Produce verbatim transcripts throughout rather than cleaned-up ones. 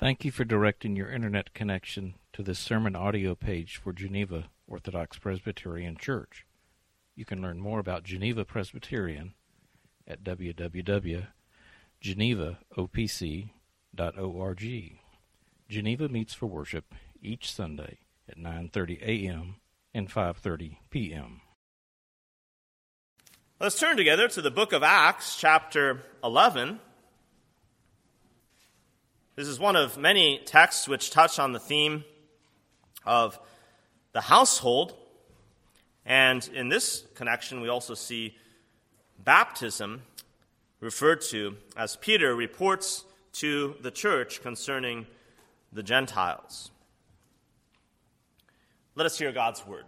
Thank you for directing your internet connection to this sermon audio page for Geneva Orthodox Presbyterian Church. You can learn more about Geneva Presbyterian at w w w dot geneva o p c dot org. Geneva meets for worship each Sunday at nine thirty a m and five thirty p m Let's turn together to the book of Acts, chapter eleven. This is one of many texts which touch on the theme of the household. And in this connection, we also see baptism referred to as Peter reports to the church concerning the Gentiles. Let us hear God's word.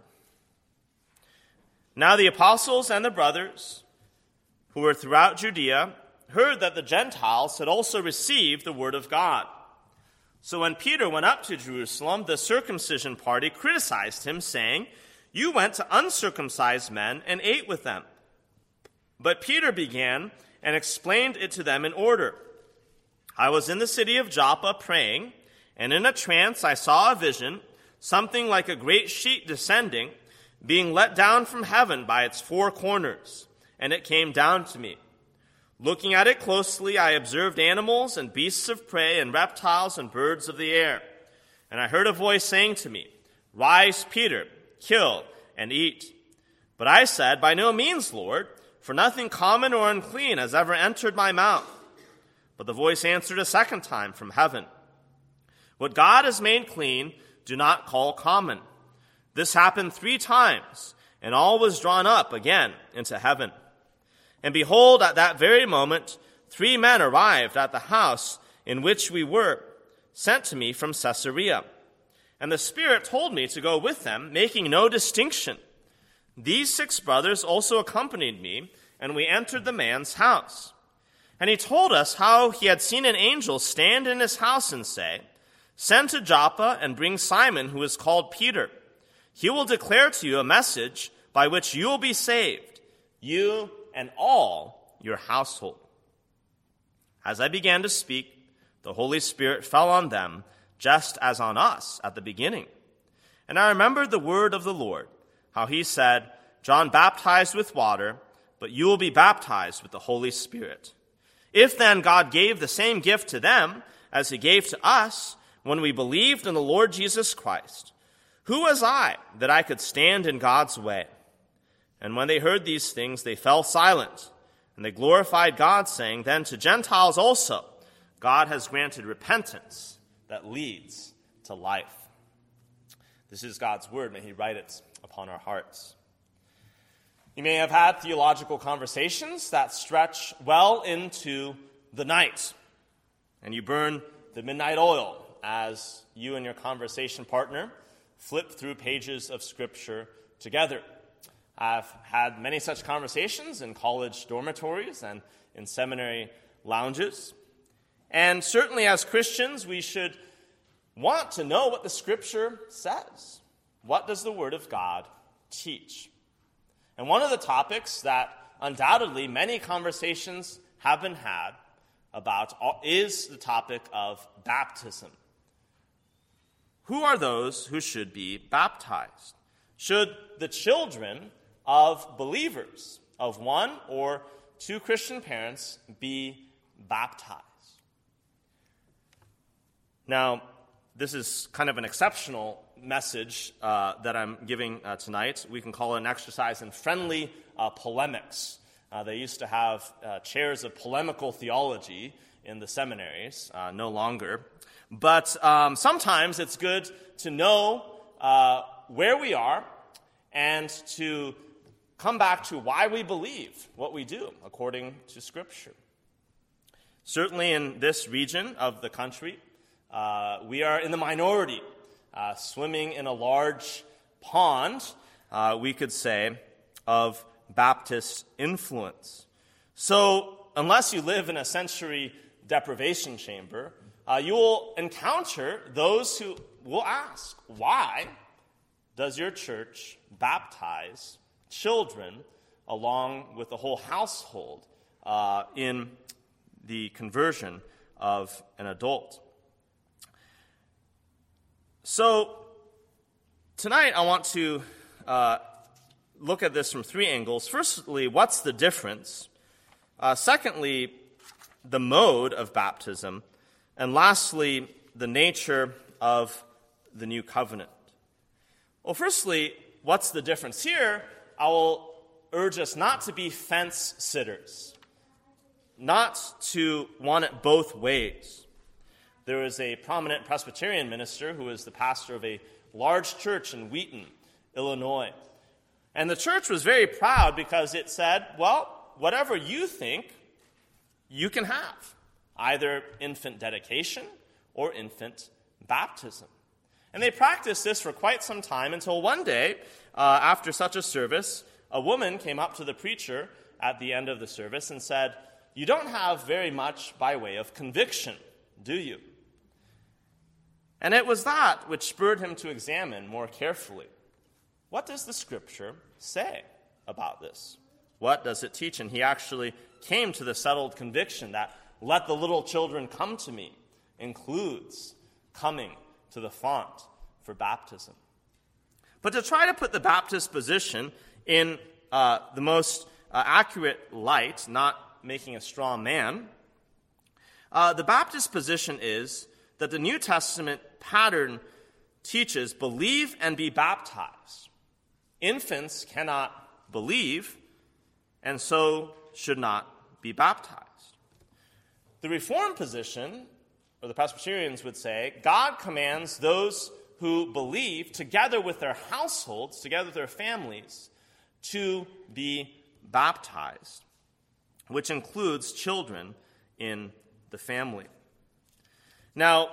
Now the apostles and the brothers who were throughout Judea heard that the Gentiles had also received the word of God. So when Peter went up to Jerusalem, the circumcision party criticized him, saying, "You went to uncircumcised men and ate with them." But Peter began and explained it to them in order. "I was in the city of Joppa praying, and in a trance I saw a vision, something like a great sheet descending, being let down from heaven by its four corners, and it came down to me. Looking at it closely, I observed animals and beasts of prey and reptiles and birds of the air. And I heard a voice saying to me, 'Rise, Peter, kill and eat.' But I said, 'By no means, Lord, for nothing common or unclean has ever entered my mouth.' But the voice answered a second time from heaven, 'What God has made clean, do not call common.' This happened three times, and all was drawn up again into heaven. And behold, at that very moment, three men arrived at the house in which we were, sent to me from Caesarea. And the Spirit told me to go with them, making no distinction. These six brothers also accompanied me, and we entered the man's house. And he told us how he had seen an angel stand in his house and say, 'Send to Joppa and bring Simon, who is called Peter. He will declare to you a message by which you will be saved, you and all your household.' As I began to speak, the Holy Spirit fell on them, just as on us at the beginning. And I remembered the word of the Lord, how he said, 'John baptized with water, but you will be baptized with the Holy Spirit.' If then God gave the same gift to them as he gave to us when we believed in the Lord Jesus Christ, who was I that I could stand in God's way?" And when they heard these things, they fell silent, and they glorified God, saying, "Then to Gentiles also God has granted repentance that leads to life." This is God's word. May he write it upon our hearts. You may have had theological conversations that stretch well into the night, and you burn the midnight oil as you and your conversation partner flip through pages of Scripture together. I've had many such conversations in college dormitories and in seminary lounges. And certainly as Christians, we should want to know what the Scripture says. What does the Word of God teach? And one of the topics that undoubtedly many conversations have been had about is the topic of baptism. Who are those who should be baptized? Should the children of believers, of one or two Christian parents, be baptized? Now, this is kind of an exceptional message uh, that I'm giving uh, tonight. We can call it an exercise in friendly uh, polemics. Uh, they used to have uh, chairs of polemical theology in the seminaries, uh, no longer. But um, sometimes it's good to know uh, where we are and to come back to why we believe what we do according to Scripture. Certainly in this region of the country, uh, we are in the minority, uh, swimming in a large pond, uh, we could say, of Baptist influence. So unless you live in a sensory deprivation chamber, uh, you will encounter those who will ask, why does your church baptize children along with the whole household uh, in the conversion of an adult? So tonight I want to uh, look at this from three angles. Firstly, what's the difference? Uh, secondly, the mode of baptism. And lastly, the nature of the new covenant. Well, firstly, what's the difference? Here, I will urge us not to be fence sitters, not to want it both ways. There was a prominent Presbyterian minister who was the pastor of a large church in Wheaton, Illinois. And the church was very proud because it said, well, whatever you think, you can have, either infant dedication or infant baptism. And they practiced this for quite some time until one day, uh, after such a service, a woman came up to the preacher at the end of the service and said, "You don't have very much by way of conviction, do you?" And it was that which spurred him to examine more carefully. What does the Scripture say about this? What does it teach? And he actually came to the settled conviction that "let the little children come to me" includes coming to the font for baptism. But to try to put the Baptist position in uh, the most uh, accurate light, not making a straw man, uh, the Baptist position is that the New Testament pattern teaches believe and be baptized. Infants cannot believe, and so should not be baptized. The Reformed position, or the Presbyterians would say, God commands those who believe, together with their households, together with their families, to be baptized, which includes children in the family. Now,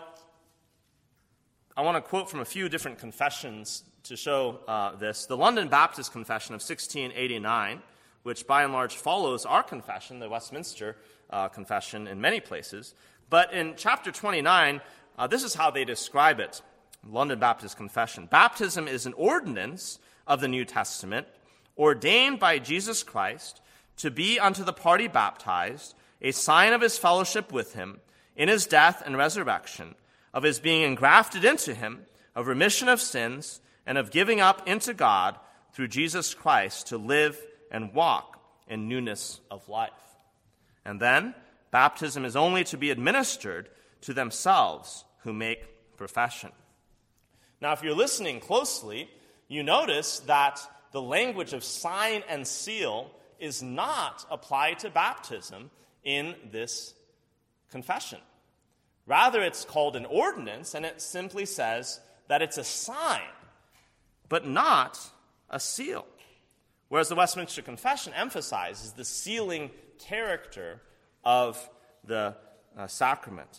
I want to quote from a few different confessions to show uh, this. The London Baptist Confession of sixteen eighty-nine, which by and large follows our confession, the Westminster uh, Confession, in many places. But in chapter twenty-nine, uh, this is how they describe it. London Baptist Confession. Baptism is an ordinance of the New Testament, ordained by Jesus Christ to be unto the party baptized a sign of his fellowship with him in his death and resurrection, of his being engrafted into him, of remission of sins, and of giving up into God through Jesus Christ to live and walk in newness of life. And then, baptism is only to be administered to themselves who make profession. Now, if you're listening closely, you notice that the language of sign and seal is not applied to baptism in this confession. Rather, it's called an ordinance, and it simply says that it's a sign, but not a seal. Whereas the Westminster Confession emphasizes the sealing character of the uh, sacrament.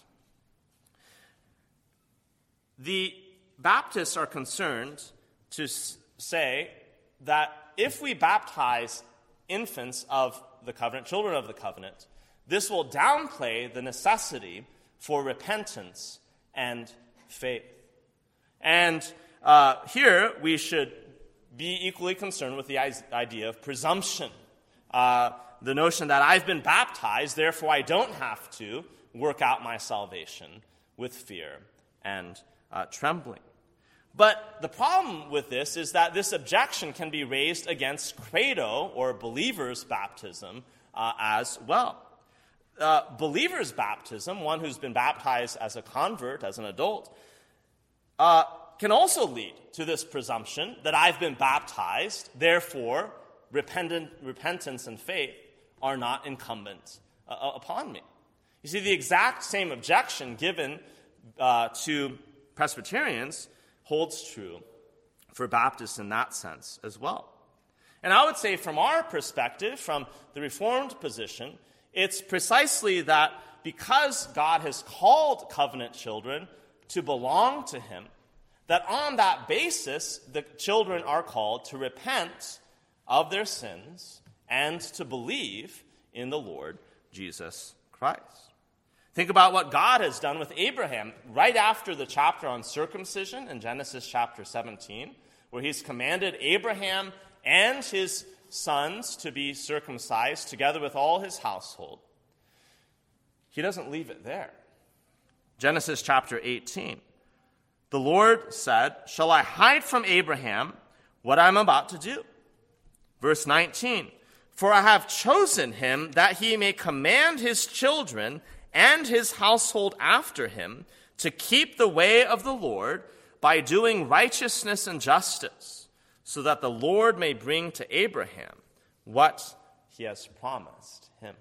The Baptists are concerned to s- say that if we baptize infants of the covenant, children of the covenant, this will downplay the necessity for repentance and faith. And uh, here we should be equally concerned with the idea of presumption. Uh, the notion that I've been baptized, therefore I don't have to work out my salvation with fear and uh, trembling. But the problem with this is that this objection can be raised against credo, or believer's baptism, uh, as well. Uh, believer's baptism, one who's been baptized as a convert, as an adult, uh, can also lead to this presumption that I've been baptized, therefore repentant, repentance and faith are not incumbent uh, upon me. You see, the exact same objection given uh, to Presbyterians holds true for Baptists in that sense as well. And I would say from our perspective, from the Reformed position, it's precisely that because God has called covenant children to belong to him, that on that basis, the children are called to repent of their sins and to believe in the Lord Jesus Christ. Think about what God has done with Abraham right after the chapter on circumcision in Genesis chapter seventeen, where he's commanded Abraham and his sons to be circumcised together with all his household. He doesn't leave it there. Genesis chapter eighteen. the Lord said, "Shall I hide from Abraham what I am about to do?" Verse nineteen, "For I have chosen him that he may command his children and his household after him to keep the way of the Lord by doing righteousness and justice, so that the Lord may bring to Abraham what he has promised him."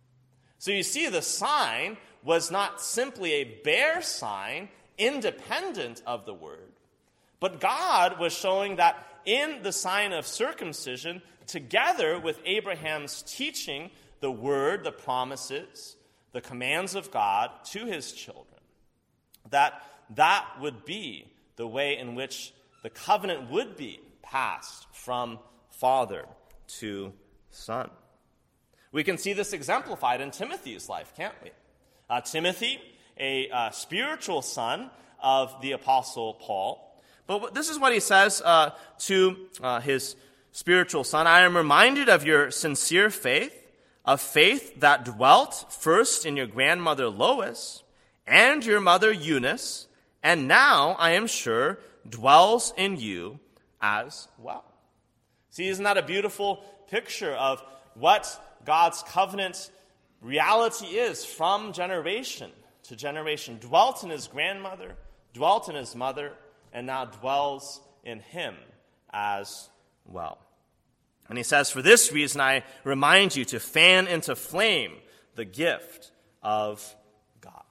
So you see, the sign was not simply a bare sign independent of the word, but God was showing that in the sign of circumcision, together with Abraham's teaching the word, the promises, the commands of God to his children, that that would be the way in which the covenant would be passed from father to son. We can see this exemplified in Timothy's life, can't we? Uh, Timothy, a uh, spiritual son of the Apostle Paul. But this is what he says uh, to uh, his spiritual son. "I am reminded of your sincere faith, of faith that dwelt first in your grandmother Lois and your mother Eunice, and now, I am sure, dwells in you as well." See, isn't that a beautiful picture of what God's covenant reality is from generation to generation? Dwelt in his grandmother, dwelt in his mother, and now dwells in him as well. And he says, "For this reason I remind you to fan into flame the gift of God."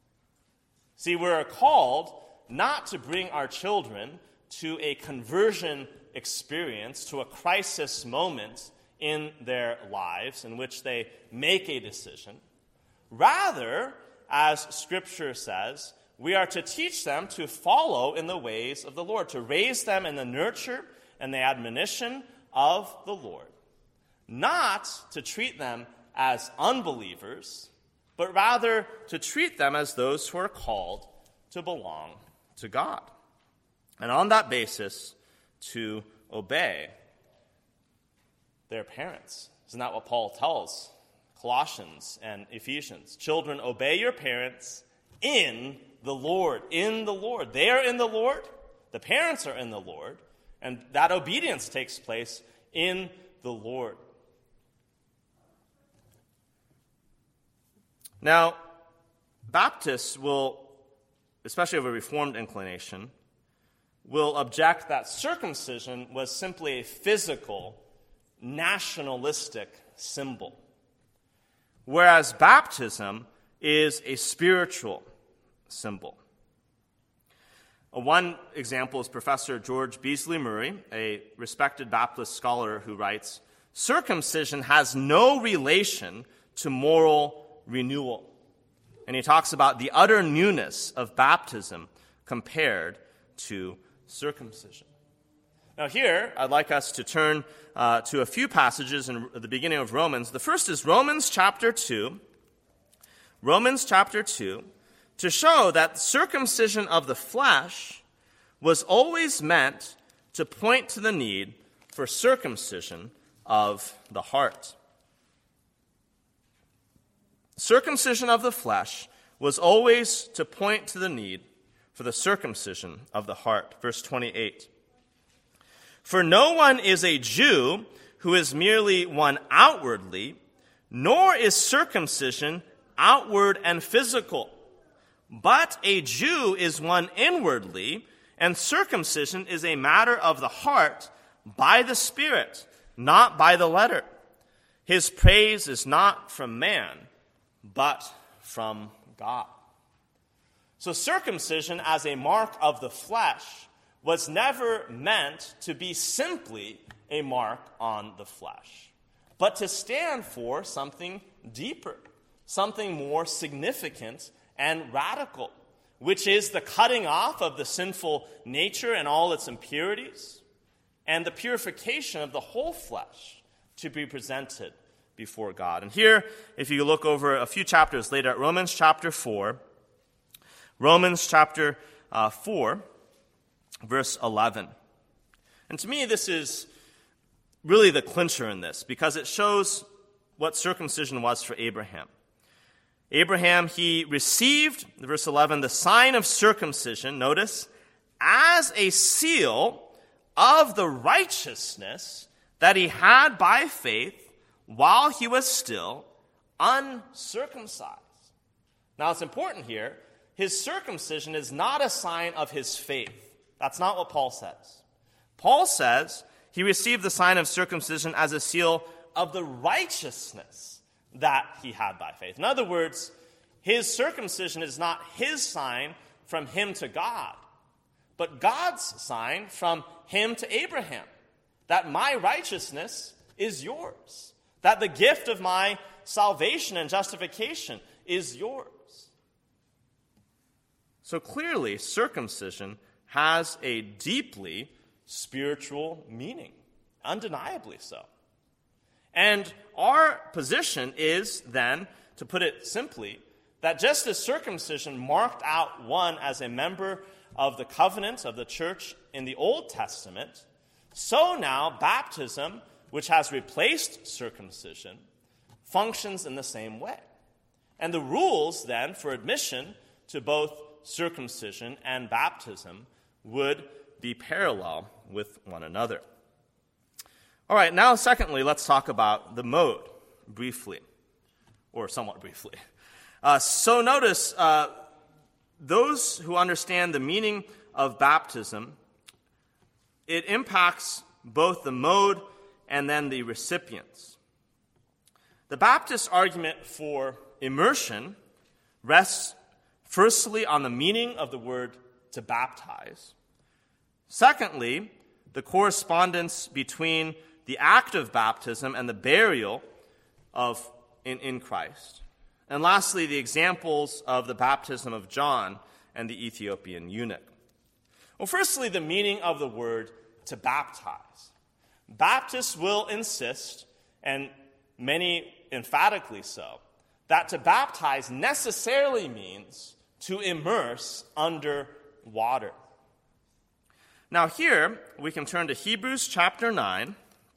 See, we're called not to bring our children to a conversion experience, to a crisis moment in their lives in which they make a decision. Rather, as Scripture says, we are to teach them to follow in the ways of the Lord, to raise them in the nurture and the admonition of the Lord. Not to treat them as unbelievers, but rather to treat them as those who are called to belong to God. And on that basis, to obey their parents. Isn't that what Paul tells Colossians and Ephesians? Children, obey your parents in the Lord. In the Lord. They are in the Lord. The parents are in the Lord. And that obedience takes place in the Lord. Now, Baptists will, especially of a Reformed inclination, will object that circumcision was simply a physical, nationalistic symbol, whereas baptism is a spiritual symbol. One example is Professor George Beasley Murray, a respected Baptist scholar who writes, "Circumcision has no relation to moral renewal." And he talks about the utter newness of baptism compared to circumcision. Now here, I'd like us to turn uh, to a few passages in the beginning of Romans. The first is Romans chapter two. Romans chapter two, to show that circumcision of the flesh was always meant to point to the need for circumcision of the heart. Circumcision of the flesh was always to point to the need for the circumcision of the heart. Verse twenty-eight. "For no one is a Jew who is merely one outwardly, nor is circumcision outward and physical. But a Jew is one inwardly, and circumcision is a matter of the heart by the Spirit, not by the letter. His praise is not from man, but from God." So circumcision as a mark of the flesh was never meant to be simply a mark on the flesh, but to stand for something deeper, something more significant and radical, which is the cutting off of the sinful nature and all its impurities, and the purification of the whole flesh to be presented before God. And here, if you look over a few chapters later at Romans chapter four, Romans chapter uh, four, verse eleven. And to me, this is really the clincher in this, because it shows what circumcision was for Abraham. Abraham, he received, verse eleven, the sign of circumcision, notice, as a seal of the righteousness that he had by faith while he was still uncircumcised. Now, it's important here, his circumcision is not a sign of his faith. That's not what Paul says. Paul says he received the sign of circumcision as a seal of the righteousness that he had by faith. In other words, his circumcision is not his sign from him to God, but God's sign from him to Abraham, that my righteousness is yours, that the gift of my salvation and justification is yours. So clearly, circumcision has a deeply spiritual meaning, undeniably so. And our position is then, to put it simply, that just as circumcision marked out one as a member of the covenant of the church in the Old Testament, so now baptism, which has replaced circumcision, functions in the same way. And the rules then for admission to both circumcision and baptism would be parallel with one another. All right, now secondly, let's talk about the mode briefly, or somewhat briefly. Uh, so notice, uh, those who understand the meaning of baptism, it impacts both the mode and then the recipients. The Baptist argument for immersion rests firstly on the meaning of the word to baptize. Secondly, the correspondence between the act of baptism and the burial of in, in Christ. And lastly, the examples of the baptism of John and the Ethiopian eunuch. Well, firstly, the meaning of the word to baptize. Baptists will insist, and many emphatically so, that to baptize necessarily means to immerse under water. Now here, we can turn to Hebrews chapter nine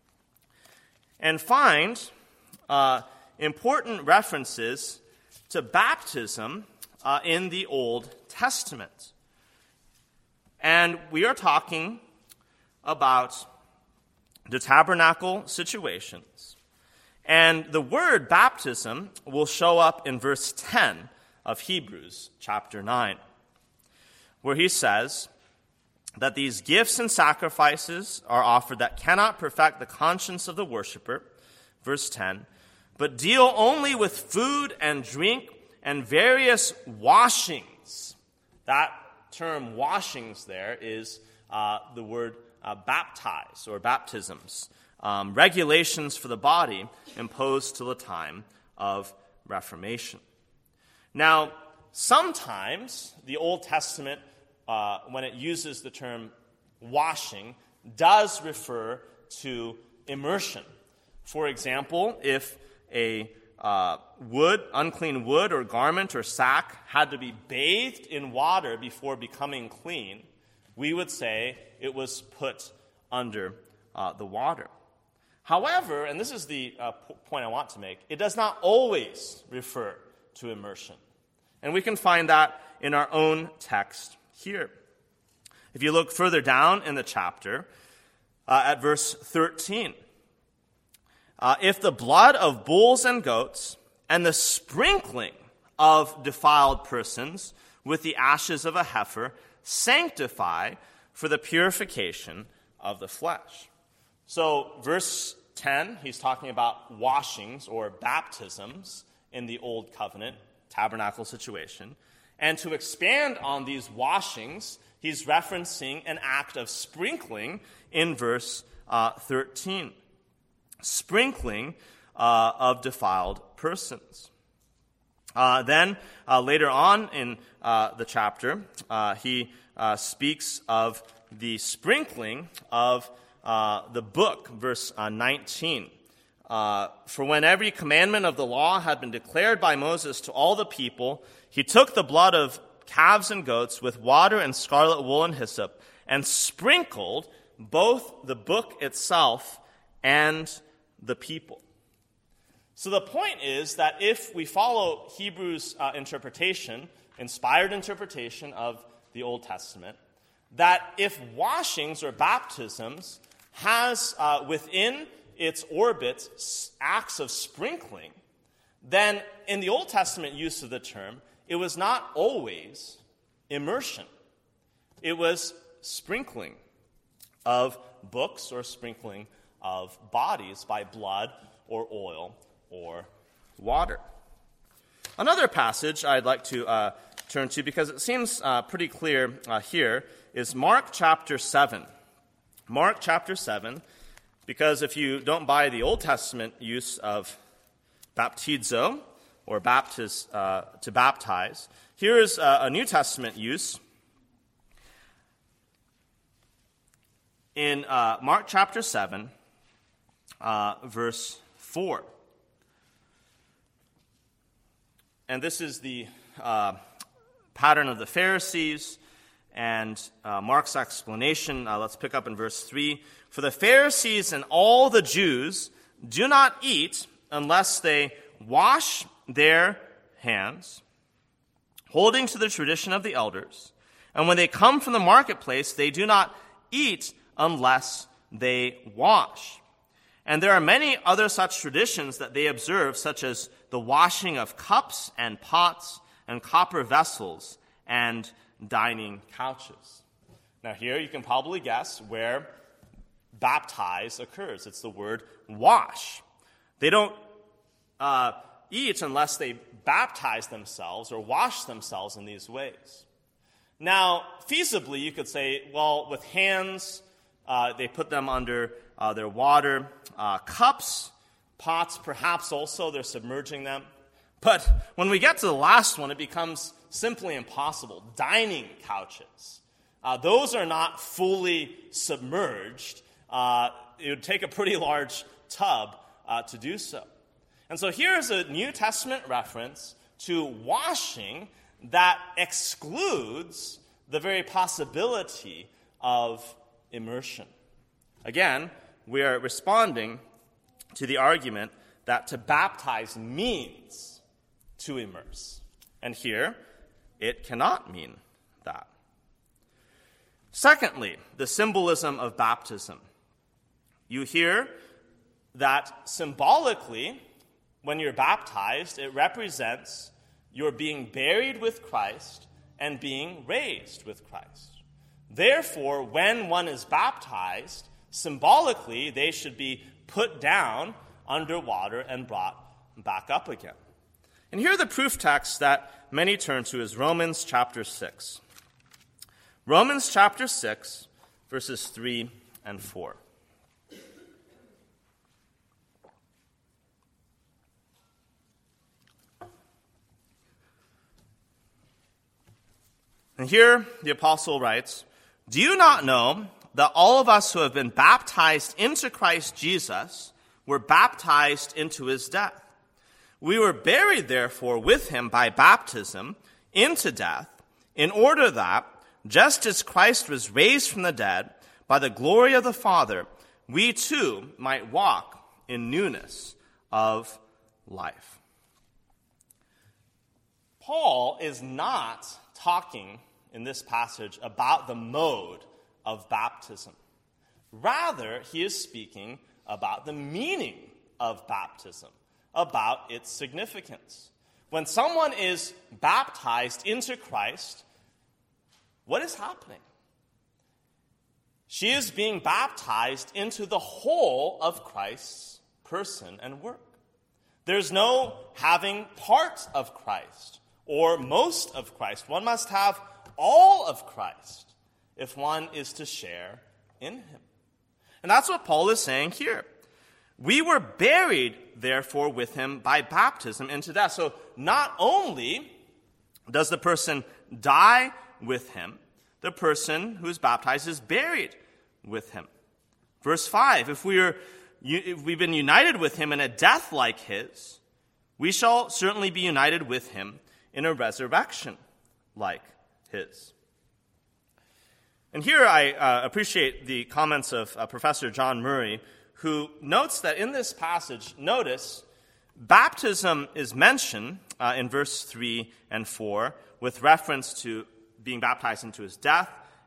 and find uh, important references to baptism uh, in the Old Testament. And we are talking about the tabernacle situations. And the word baptism will show up in verse ten of Hebrews chapter nine, where he says that these gifts and sacrifices are offered that cannot perfect the conscience of the worshiper, verse ten, but deal only with food and drink and various washings. That term washings there is uh, the word uh, baptize or baptisms, um, regulations for the body imposed till the time of Reformation. Now, sometimes the Old Testament, uh, when it uses the term washing, does refer to immersion. For example, if a uh, wood, unclean wood or garment or sack had to be bathed in water before becoming clean, we would say it was put under uh, the water. However, and this is the uh, p- point I want to make, it does not always refer to immersion. And we can find that in our own text here. If you look further down in the chapter, uh, at verse thirteen, uh, if the blood of bulls and goats and the sprinkling of defiled persons with the ashes of a heifer sanctify for the purification of the flesh. So verse ten, he's talking about washings or baptisms in the Old Covenant tabernacle situation. And to expand on these washings, he's referencing an act of sprinkling in verse uh, thirteen. Sprinkling uh, of defiled persons. Uh, then, uh, later on in uh, the chapter, uh, he uh, speaks of the sprinkling of uh, the book, verse uh, nineteen. Uh, For when every commandment of the law had been declared by Moses to all the people, he took the blood of calves and goats with water and scarlet wool and hyssop, and sprinkled both the book itself and the people. So the point is that if we follow Hebrews' uh, interpretation, inspired interpretation of the Old Testament, that if washings or baptisms has uh, within its orbit acts of sprinkling, then in the Old Testament use of the term, it was not always immersion. It was sprinkling of books or sprinkling of bodies by blood or oil or water. Another passage I'd like to uh, turn to, because it seems uh, pretty clear uh, here, is Mark chapter seven. Mark chapter seven, because if you don't buy the Old Testament use of baptizo, or baptize, uh, to baptize, here is uh, a New Testament use. In uh, Mark chapter seven, uh, verse four. And this is the uh, pattern of the Pharisees, and uh, Mark's explanation. Uh, let's pick up in verse three. For the Pharisees and all the Jews do not eat unless they wash their hands, holding to the tradition of the elders. And when they come from the marketplace, they do not eat unless they wash. And there are many other such traditions that they observe, such as the washing of cups and pots and copper vessels and dining couches. Now here you can probably guess where baptize occurs. It's the word wash. They don't uh, eat unless they baptize themselves or wash themselves in these ways. Now, feasibly, you could say, well, with hands, uh, they put them under uh, their water. Uh, cups, pots, perhaps also, they're submerging them. But when we get to the last one, it becomes simply impossible. Dining couches. Uh, those are not fully submerged. Uh, it would take a pretty large tub uh, to do so. And so here's a New Testament reference to washing that excludes the very possibility of immersion. Again, we are responding to the argument that to baptize means to immerse. And here, it cannot mean that. Secondly, the symbolism of baptism. You hear that symbolically, when you're baptized, it represents your being buried with Christ and being raised with Christ. Therefore, when one is baptized, symbolically, they should be put down under water and brought back up again. And here the proof text that many turn to is Romans chapter six. Romans chapter six, verses three and four. And here the apostle writes, "Do you not know that all of us who have been baptized into Christ Jesus were baptized into his death? We were buried, therefore, with him by baptism into death, in order that, just as Christ was raised from the dead by the glory of the Father, we too might walk in newness of life." Paul is not talking in this passage about the mode of baptism. Rather, he is speaking about the meaning of baptism, about its significance. When someone is baptized into Christ, what is happening? She is being baptized into the whole of Christ's person and work. There's no having part of Christ or most of Christ. One must have all of Christ if one is to share in him. And that's what Paul is saying here. We were buried, therefore, with him by baptism into death. So not only does the person die with him, the person who is baptized is buried with him. Verse five, if, we are, if we've been united with him in a death like his, we shall certainly be united with him in a resurrection like his. And here I uh, appreciate the comments of uh, Professor John Murray, who notes that in this passage, notice, baptism is mentioned uh, in verse three and four with reference to being baptized into his death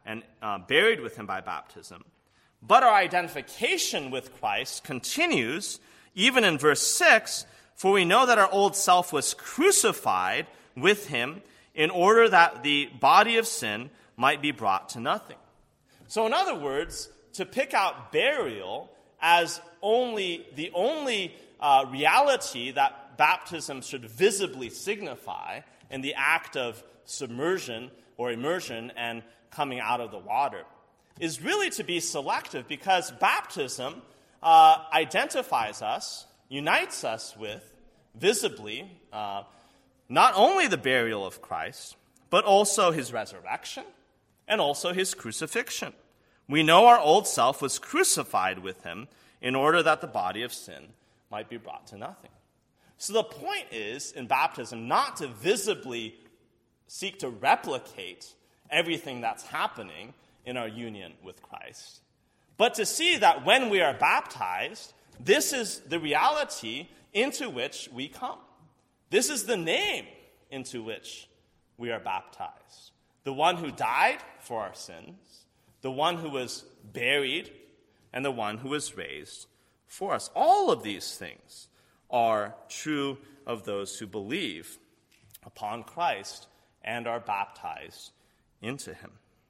and uh, buried with him by baptism. But our identification with Christ continues even in verse six, for we know that our old self was crucified with him in order that the body of sin might be brought to nothing. So in other words, to pick out burial as only the only uh, reality that baptism should visibly signify in the act of submersion or immersion and coming out of the water is really to be selective, because baptism uh, identifies us, unites us with, visibly, uh, not only the burial of Christ, but also his resurrection and also his crucifixion. We know our old self was crucified with him in order that the body of sin might be brought to nothing. So the point is, in baptism, not to visibly seek to replicate everything that's happening in our union with Christ, but to see that when we are baptized, this is the reality into which we come. This is the name into which we are baptized. The one who died for our sins, the one who was buried, and the one who was raised for us. All of these things are true of those who believe upon Christ and are baptized into him.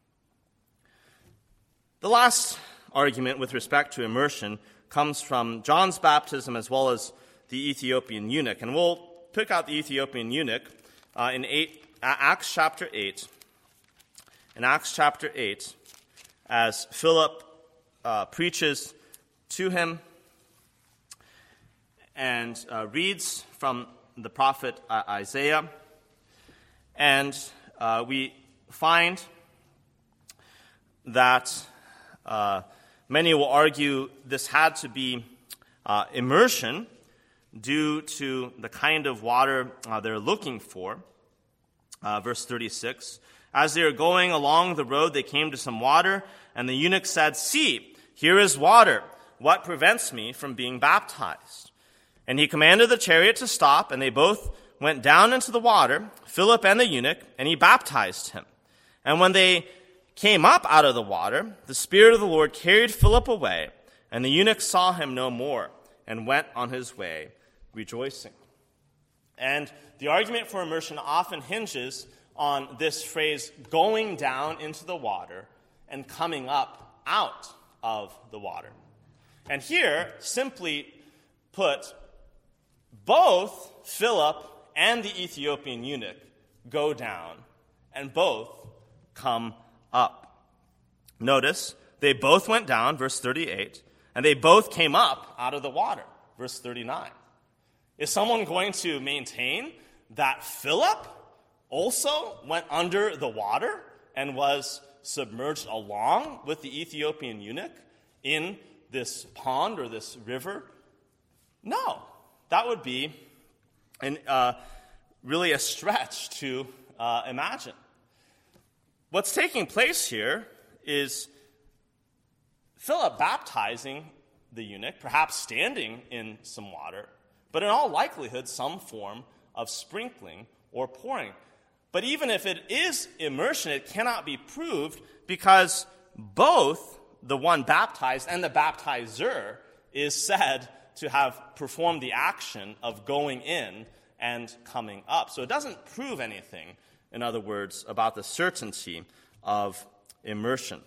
The last argument with respect to immersion comes from John's baptism as well as the Ethiopian eunuch. And we'll pick out the Ethiopian eunuch uh, in eight, Acts chapter eight. In Acts chapter eight, as Philip uh, preaches to him and uh, reads from the prophet uh, Isaiah. And uh, we find that uh, many will argue this had to be uh, immersion due to the kind of water uh, they're looking for. Uh, verse thirty-six, as they were going along the road, they came to some water, and the eunuch said, "See, here is water. What prevents me from being baptized?" And he commanded the chariot to stop, and they both went down into the water, Philip and the eunuch, and he baptized him. And when they came up out of the water, the Spirit of the Lord carried Philip away, and the eunuch saw him no more, and went on his way, rejoicing. And the argument for immersion often hinges on this phrase, going down into the water and coming up out of the water. And here, simply put, both Philip and the Ethiopian eunuch go down, and both come up. Notice, they both went down, verse thirty-eight, and they both came up out of the water, verse thirty-nine. Is someone going to maintain that Philip also went under the water and was submerged along with the Ethiopian eunuch in this pond or this river? No, that would be an, uh, really a stretch to uh, imagine. What's taking place here is Philip baptizing the eunuch, perhaps standing in some water, but in all likelihood some form of sprinkling or pouring. But even if it is immersion, it cannot be proved because both the one baptized and the baptizer is said to have performed the action of going in and coming up. So it doesn't prove anything, in other words, about the certainty of immersion.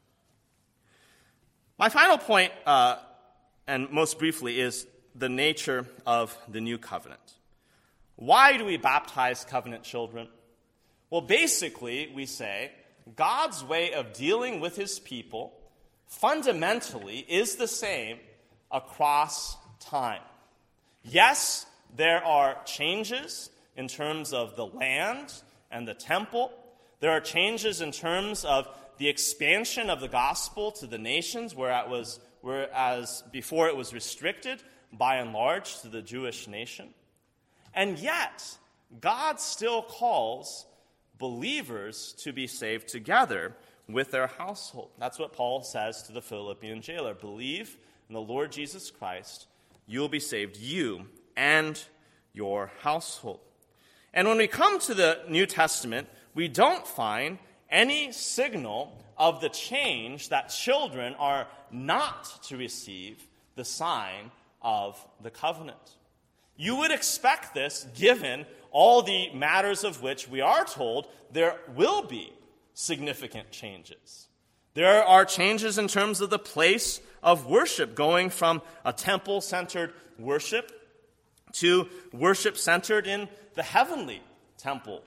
My final point, uh, and most briefly, is the nature of the new covenant. Why do we baptize covenant children? Well, basically, we say God's way of dealing with his people fundamentally is the same across time. Yes, there are changes in terms of the land and the temple. There are changes in terms of the expansion of the gospel to the nations, where it was, whereas before it was restricted by and large to the Jewish nation. And yet, God still calls believers to be saved together with their household. That's what Paul says to the Philippian jailer. Believe in the Lord Jesus Christ, you will be saved, you and your household. And when we come to the New Testament, we don't find any signal of the change that children are not to receive the sign of the covenant. You would expect this given all the matters of which we are told there will be significant changes. There are changes in terms of the place of worship, going from a temple-centered worship to worship centered in the heavenly temple.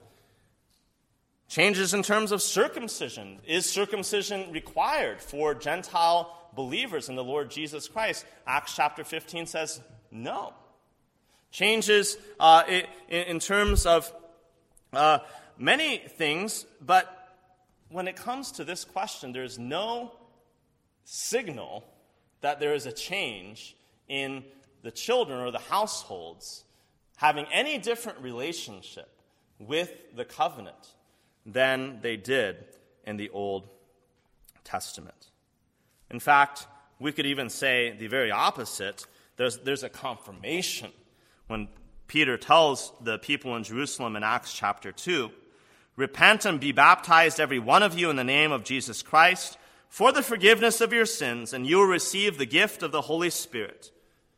Changes in terms of circumcision. Is circumcision required for Gentile believers in the Lord Jesus Christ? Acts chapter fifteen says no. Changes uh, in, in terms of uh, many things, but when it comes to this question, there's no signal that there is a change in the children or the households having any different relationship with the covenant than they did in the Old Testament. In fact, we could even say the very opposite. There's, there's a confirmation when Peter tells the people in Jerusalem in Acts chapter two, "Repent and be baptized, every one of you, in the name of Jesus Christ, for the forgiveness of your sins, and you will receive the gift of the Holy Spirit.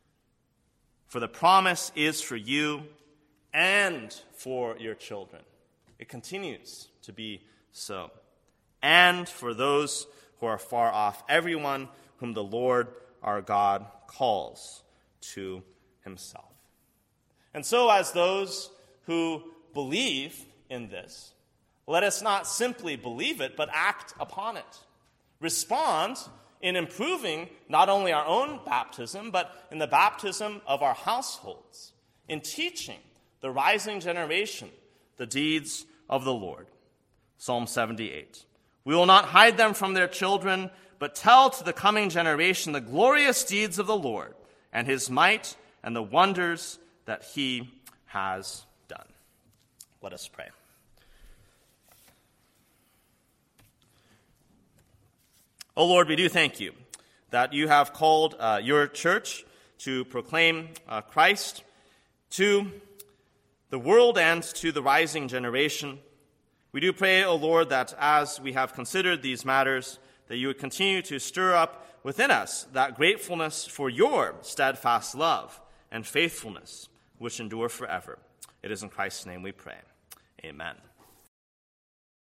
For the promise is for you and for your children." It continues to be so. "And for those who are far off, everyone whom the Lord our God calls to himself." And so, as those who believe in this, let us not simply believe it, but act upon it. Respond in improving not only our own baptism, but in the baptism of our households, in teaching the rising generation the deeds of the Lord. Psalm seventy-eight. "We will not hide them from their children, but tell to the coming generation the glorious deeds of the Lord, and his might and the wonders that he has done." Let us pray. O Lord, we do thank you that you have called uh, your church to proclaim uh, Christ to the world and to the rising generation. We do pray, O Lord, that as we have considered these matters, that you would continue to stir up within us that gratefulness for your steadfast love and faithfulness, which endure forever. It is in Christ's name we pray. Amen.